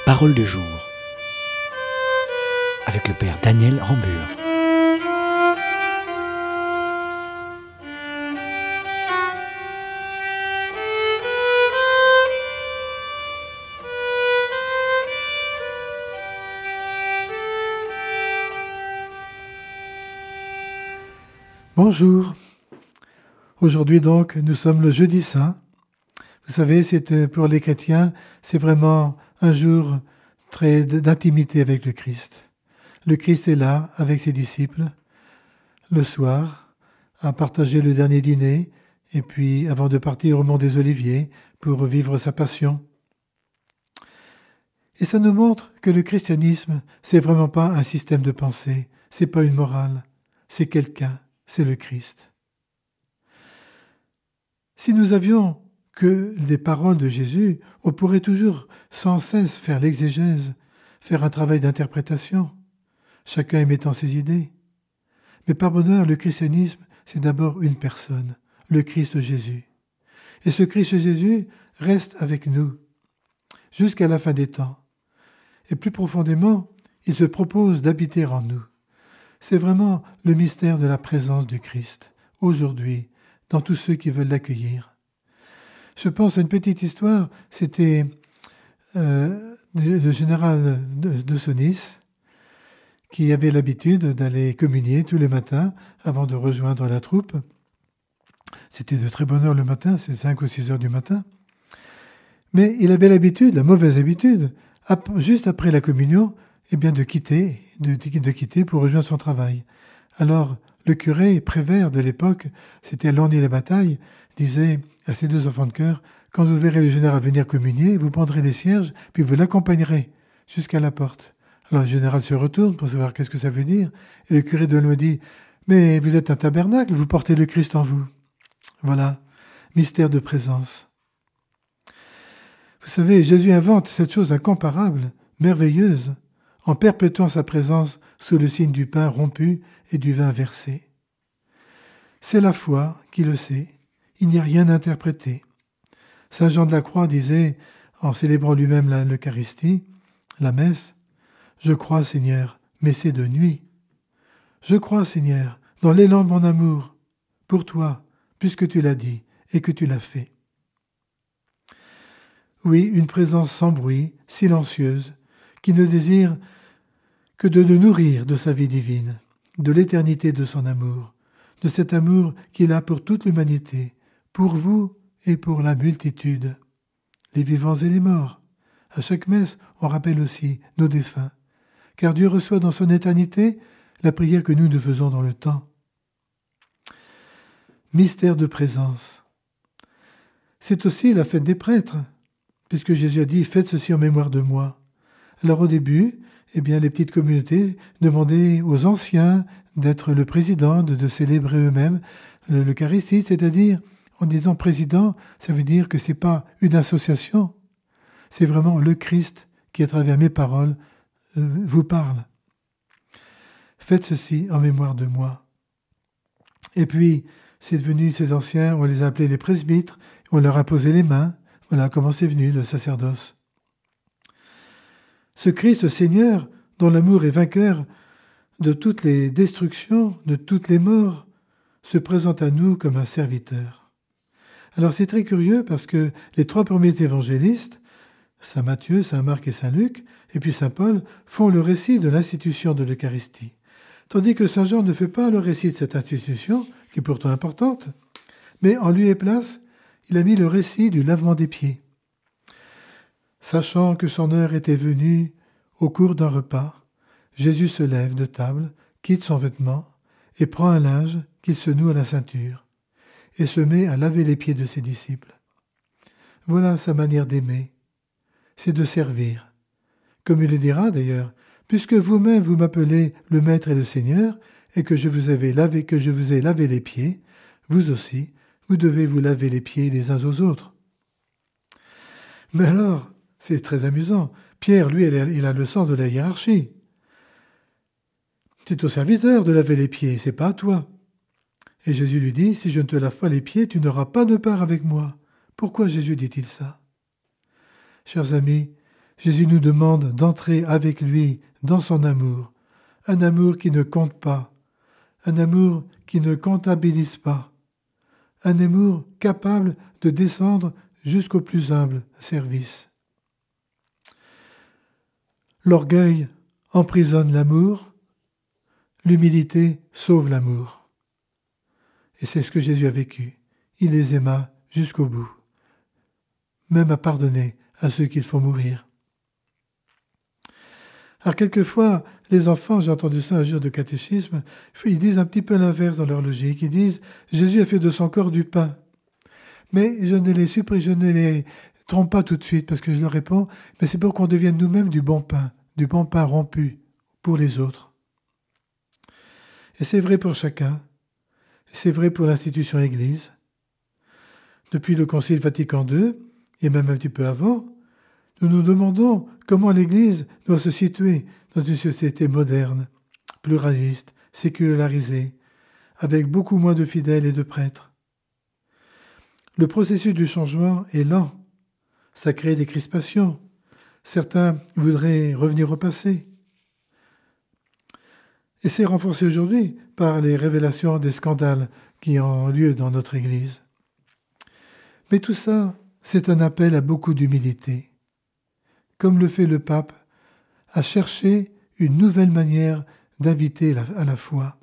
parole du jour avec le Père Daniel Rambure. Bonjour. Aujourd'hui donc, nous sommes le jeudi saint. Vous savez, pour les chrétiens, c'est vraiment un jour très d'intimité avec le Christ. Le Christ est là avec ses disciples le soir à partager le dernier dîner et puis avant de partir au Mont des Oliviers pour vivre sa passion. Et ça nous montre que le christianisme, c'est vraiment pas un système de pensée, c'est pas une morale, c'est quelqu'un, c'est le Christ. Si nous avions que des paroles de Jésus, on pourrait toujours sans cesse faire l'exégèse, faire un travail d'interprétation, chacun émettant ses idées. Mais par bonheur, le christianisme, c'est d'abord une personne, le Christ Jésus. Et ce Christ Jésus reste avec nous jusqu'à la fin des temps. Et plus profondément, il se propose d'habiter en nous. C'est vraiment le mystère de la présence du Christ, aujourd'hui, dans tous ceux qui veulent l'accueillir. Je pense à une petite histoire, c'était le général de Senlis, qui avait l'habitude d'aller communier tous les matins avant de rejoindre la troupe. C'était de très bonne heure le matin, c'est 5 ou 6 heures du matin. Mais il avait l'habitude, la mauvaise habitude, juste après la communion, de quitter pour rejoindre son travail. Alors, le curé prévert de l'époque, c'était Lorgny-les-Batailles, disait à ses 2 enfants de chœur, « Quand vous verrez le général venir communier, vous prendrez les cierges, puis vous l'accompagnerez jusqu'à la porte. » Alors le général se retourne pour savoir qu'est-ce que ça veut dire, et le curé de Lorgny dit, « Mais vous êtes un tabernacle, vous portez le Christ en vous. » Voilà, mystère de présence. Vous savez, Jésus invente cette chose incomparable, merveilleuse, en perpétuant sa présence sous le signe du pain rompu et du vin versé. C'est la foi qui le sait, il n'y a rien à interpréter. Saint Jean de la Croix disait, en célébrant lui-même l'Eucharistie, la messe, « Je crois, Seigneur, mais c'est de nuit. Je crois, Seigneur, dans l'élan de mon amour, pour toi, puisque tu l'as dit et que tu l'as fait. » Oui, une présence sans bruit, silencieuse, qui ne désire que de nous nourrir de sa vie divine, de l'éternité de son amour, de cet amour qu'il a pour toute l'humanité, pour vous et pour la multitude, les vivants et les morts. À chaque messe, on rappelle aussi nos défunts, car Dieu reçoit dans son éternité la prière que nous faisons dans le temps. Mystère de présence. C'est aussi la fête des prêtres, puisque Jésus a dit « Faites ceci en mémoire de moi ». Alors au début, les petites communautés demandaient aux anciens d'être le président, de célébrer eux-mêmes l'Eucharistie, c'est-à-dire en disant président, ça veut dire que c'est pas une association, c'est vraiment le Christ qui à travers mes paroles vous parle. Faites ceci en mémoire de moi. Et puis, c'est devenu ces anciens, on les a appelés les presbytres, on leur a posé les mains, voilà comment c'est venu le sacerdoce. Ce Christ Seigneur, dont l'amour est vainqueur de toutes les destructions, de toutes les morts, se présente à nous comme un serviteur. Alors c'est très curieux parce que les 3 premiers évangélistes, Saint Matthieu, Saint Marc et Saint Luc, et puis Saint Paul, font le récit de l'institution de l'Eucharistie. Tandis que Saint Jean ne fait pas le récit de cette institution, qui est pourtant importante, mais en lieu et place, il a mis le récit du lavement des pieds. Sachant que son heure était venue, au cours d'un repas, Jésus se lève de table, quitte son vêtement, et prend un linge qu'il se noue à la ceinture, et se met à laver les pieds de ses disciples. Voilà sa manière d'aimer, c'est de servir. Comme il le dira d'ailleurs, puisque vous-même vous m'appelez le Maître et le Seigneur, et que je vous ai lavé les pieds, vous aussi, vous devez vous laver les pieds les uns aux autres. Mais alors, c'est très amusant, Pierre, lui, il a le sens de la hiérarchie. C'est au serviteur de laver les pieds, c'est pas à toi. Et Jésus lui dit, si je ne te lave pas les pieds, tu n'auras pas de part avec moi. Pourquoi Jésus dit-il ça ? Chers amis, Jésus nous demande d'entrer avec lui dans son amour, un amour qui ne compte pas, un amour qui ne comptabilise pas, un amour capable de descendre jusqu'au plus humble service. L'orgueil emprisonne l'amour, l'humilité sauve l'amour. Et c'est ce que Jésus a vécu. Il les aima jusqu'au bout, même à pardonner à ceux qu'il faut mourir. Alors quelquefois, les enfants, j'ai entendu ça un jour de catéchisme, ils disent un petit peu l'inverse dans leur logique. Ils disent « Jésus a fait de son corps du pain ». Mais je ne les trompe pas tout de suite parce que je leur réponds « Mais c'est pour qu'on devienne nous-mêmes du bon pain rompu pour les autres ». Et c'est vrai pour chacun, c'est vrai pour l'institution Église. Depuis le Concile Vatican II, et même un petit peu avant, nous nous demandons comment l'Église doit se situer dans une société moderne, pluraliste, sécularisée, avec beaucoup moins de fidèles et de prêtres. Le processus du changement est lent. Ça crée des crispations. Certains voudraient revenir au passé. Et c'est renforcé aujourd'hui par les révélations des scandales qui ont lieu dans notre Église. Mais tout ça, c'est un appel à beaucoup d'humilité. Comme le fait le pape, à chercher une nouvelle manière d'inviter à la foi.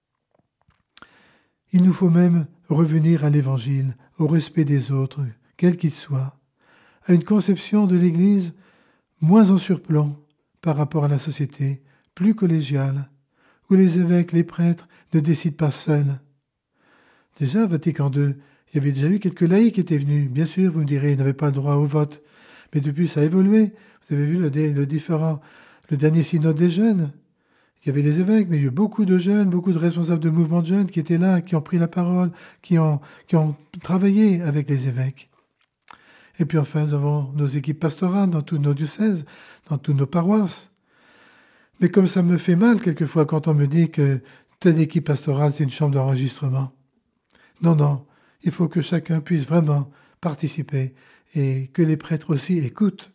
Il nous faut même revenir à l'Évangile, au respect des autres, quels qu'ils soient, à une conception de l'Église moins en surplomb par rapport à la société, plus collégiale, où les évêques, les prêtres ne décident pas seuls. Déjà, à Vatican II, il y avait déjà eu quelques laïcs qui étaient venus. Bien sûr, vous me direz, ils n'avaient pas le droit au vote. Mais depuis, ça a évolué. Vous avez vu le dernier synode des jeunes. Il y avait les évêques, mais il y a eu beaucoup de jeunes, beaucoup de responsables de mouvements de jeunes qui étaient là, qui ont pris la parole, qui ont travaillé avec les évêques. Et puis enfin, nous avons nos équipes pastorales dans tous nos diocèses, dans toutes nos paroisses. Mais comme ça me fait mal quelquefois quand on me dit que telle équipe pastorale, c'est une chambre d'enregistrement. Non, il faut que chacun puisse vraiment participer et que les prêtres aussi écoutent.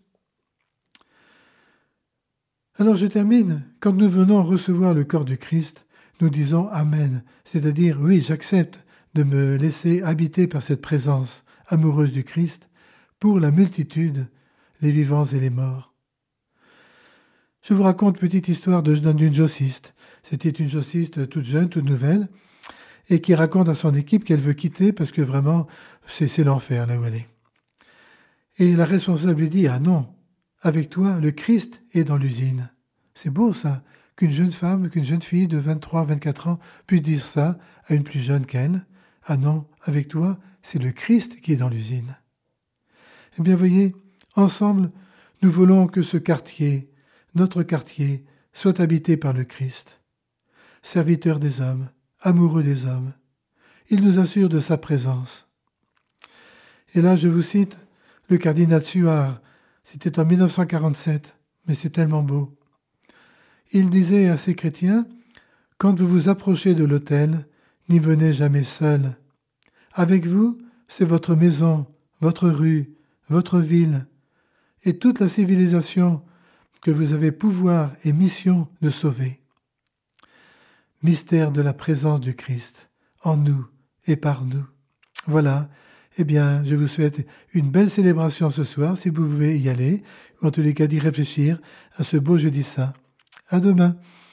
Alors je termine. Quand nous venons recevoir le corps du Christ, nous disons Amen, c'est-à-dire oui, j'accepte de me laisser habiter par cette présence amoureuse du Christ pour la multitude, les vivants et les morts. Je vous raconte une petite histoire d'une jossiste. C'était une jossiste toute jeune, toute nouvelle, et qui raconte à son équipe qu'elle veut quitter parce que vraiment, c'est l'enfer là où elle est. Et la responsable lui dit « Ah non, avec toi, le Christ est dans l'usine. » C'est beau ça, qu'une jeune fille de 23, 24 ans puisse dire ça à une plus jeune qu'elle. « Ah non, avec toi, c'est le Christ qui est dans l'usine. » Eh bien, voyez, ensemble, nous voulons que ce quartier, notre quartier, soit habité par le Christ. Serviteur des hommes, amoureux des hommes, il nous assure de sa présence. Et là, je vous cite le cardinal Suard, c'était en 1947, mais c'est tellement beau. Il disait à ses chrétiens, « Quand vous vous approchez de l'autel, n'y venez jamais seul. Avec vous, c'est votre maison, votre rue, votre ville, et toute la civilisation que vous avez pouvoir et mission de sauver. » Mystère de la présence du Christ, en nous et par nous. Voilà, eh bien, je vous souhaite une belle célébration ce soir, si vous pouvez y aller, ou en tous les cas d'y réfléchir à ce beau jeudi saint. À demain.